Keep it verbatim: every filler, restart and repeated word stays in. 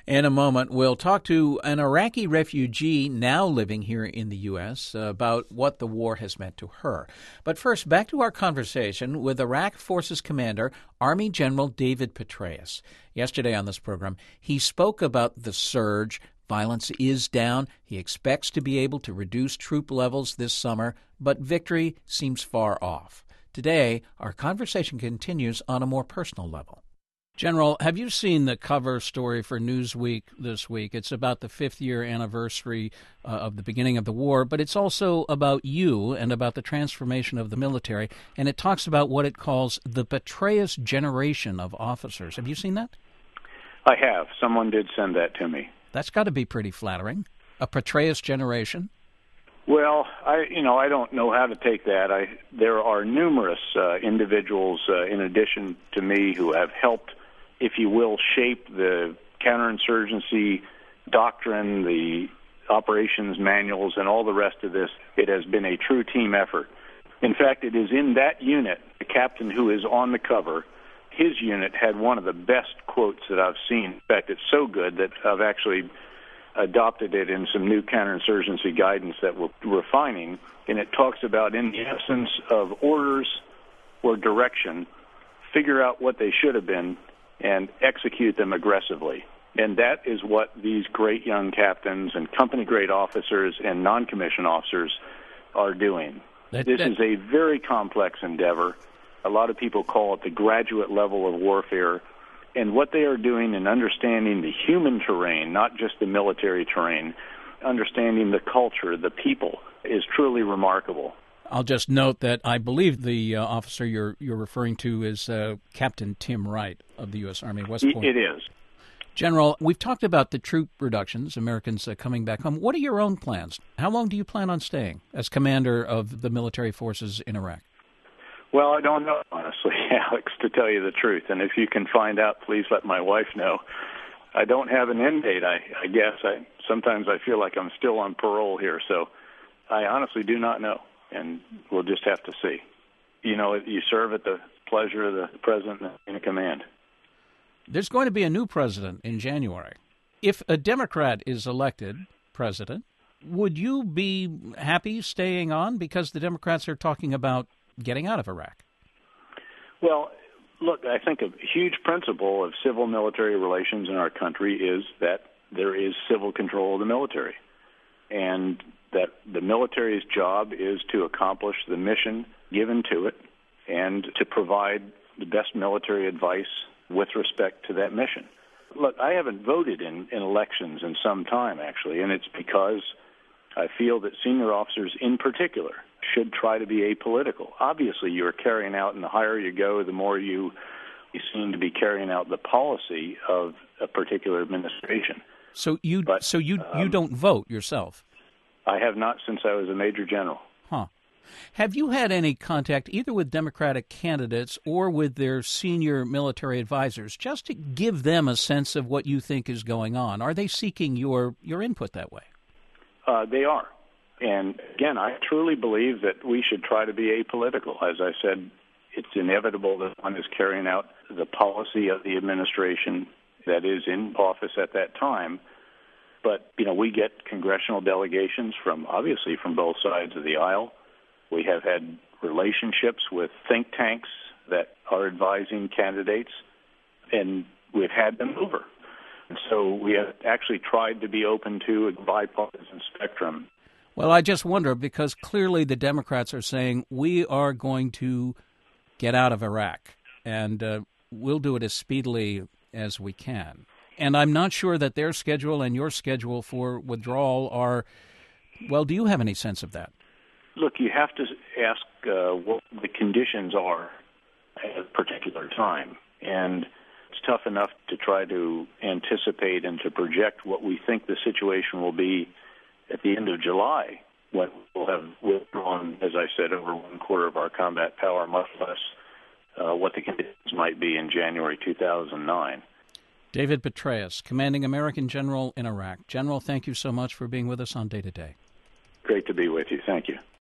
In a moment, we'll talk to an Iraqi refugee now living here in the U S about what the war has meant to her. But first, back to our conversation with Iraq Forces Commander, Army General David Petraeus. Yesterday on this program, he spoke about the surge. Violence is down. He expects to be able to reduce troop levels this summer, but victory seems far off. Today, our conversation continues on a more personal level. General, have you seen the cover story for Newsweek this week? It's about the fifth year anniversary uh, of the beginning of the war, but it's also about you and about the transformation of the military, and it talks about what it calls the Petraeus generation of officers. Have you seen that? I have. Someone did send that to me. That's got to be pretty flattering. A Petraeus generation? Well, I you know I don't know how to take that. I there are numerous uh, individuals uh, in addition to me who have helped, if you will, shape the counterinsurgency doctrine, the operations manuals, and all the rest of this. It has been a true team effort. In fact, it is in that unit, the captain who is on the cover, his unit had one of the best quotes that I've seen. In fact, it's so good that I've actually adopted it in some new counterinsurgency guidance that we're refining, and it talks about, in the absence of orders or direction, figure out what they should have been and execute them aggressively. And that is what these great young captains and company-grade officers and non-commissioned officers are doing. That, this that... is a very complex endeavor. A lot of people call it the graduate level of warfare. And what they are doing in understanding the human terrain, not just the military terrain, understanding the culture, the people, is truly remarkable. I'll just note that I believe the uh, officer you're you're referring to is uh, Captain Tim Wright of the U S. Army West Point. It is. General, we've talked about the troop reductions, Americans uh, coming back home. What are your own plans? How long do you plan on staying as commander of the military forces in Iraq? Well, I don't know, honestly, Alex, to tell you the truth. And if you can find out, please let my wife know. I don't have an end date, I, I guess. I Sometimes I feel like I'm still on parole here, so I honestly do not know, and we'll just have to see. You know, you serve at the pleasure of the president in command. There's going to be a new president in January. If a Democrat is elected president, would you be happy staying on because the Democrats are talking about getting out of Iraq? Well, look, I think a huge principle of civil-military relations in our country is that there is civil control of the military, and that the military's job is to accomplish the mission given to it and to provide the best military advice with respect to that mission. Look, I haven't voted in, in elections in some time, actually, and it's because I feel that senior officers in particular should try to be apolitical. Obviously, you're carrying out, and the higher you go, the more you, you seem to be carrying out the policy of a particular administration. So you, but, so you, um, you don't vote yourself? I have not since I was a major general. Huh. Have you had any contact either with Democratic candidates or with their senior military advisors, just to give them a sense of what you think is going on? Are they seeking your, your input that way? Uh, they are. And again, I truly believe that we should try to be apolitical. As I said, it's inevitable that one is carrying out the policy of the administration that is in office at that time. But, you know, we get congressional delegations from, obviously, from both sides of the aisle. We have had relationships with think tanks that are advising candidates, and we've had them over. And so we have actually tried to be open to a bipartisan spectrum. Well, I just wonder, because clearly the Democrats are saying we are going to get out of Iraq, and uh, we'll do it as speedily as we can. And I'm not sure that their schedule and your schedule for withdrawal are, well, do you have any sense of that? Look, you have to ask uh, what the conditions are at a particular time. And it's tough enough to try to anticipate and to project what we think the situation will be at the end of July, when we'll have withdrawn, as I said, over one quarter of our combat power, much less uh, what the conditions might be in January two thousand nine. David Petraeus, commanding American general in Iraq. General, thank you so much for being with us on Day to Day. Great to be with you. Thank you.